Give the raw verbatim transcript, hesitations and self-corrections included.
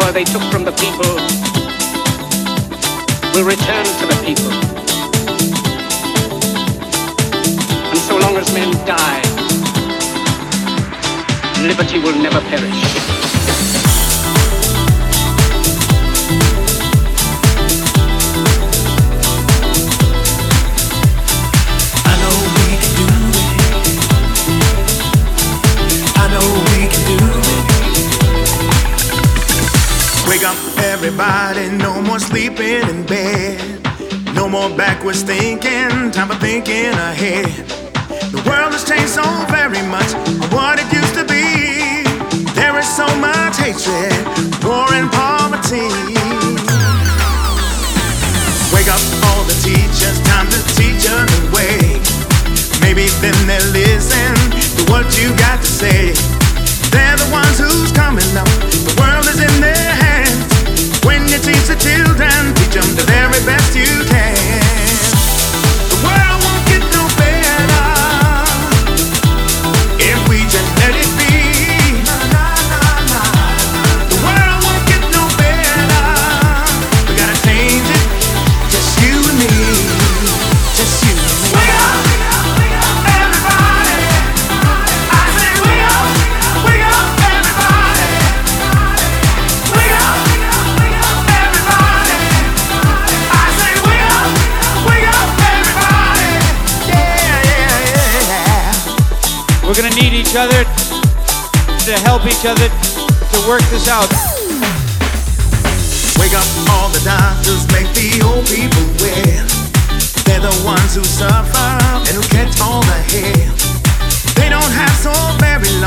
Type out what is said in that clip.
power they took from the people will return to the people. And so long as men die, liberty will never perish. Wake up, everybody, no more sleeping in bed. No more backwards thinking, time for thinking ahead. The world has changed so very much from what it used to be. There is so much hatred, war and poverty. Wake up all the teachers, time to teach a new way. Maybe then they'll listen to what you got to say. They're the ones who's coming up, the world is in their hands. When you teach the children, teach them the very best you can. The world won't get no better if we just let it be. The world won't get no better, we gotta change it, just you and me, just you and me. Wake up, wake up, everybody. I say wake up, wake up, everybody. Wake up, wake up, everybody. I say wake up, wake up, everybody. Yeah, yeah, yeah. We're gonna need each other to help each other to work this out. Wake up all the doctors, make the old people well. They're the ones who suffer and who catch all the hell. They don't have so very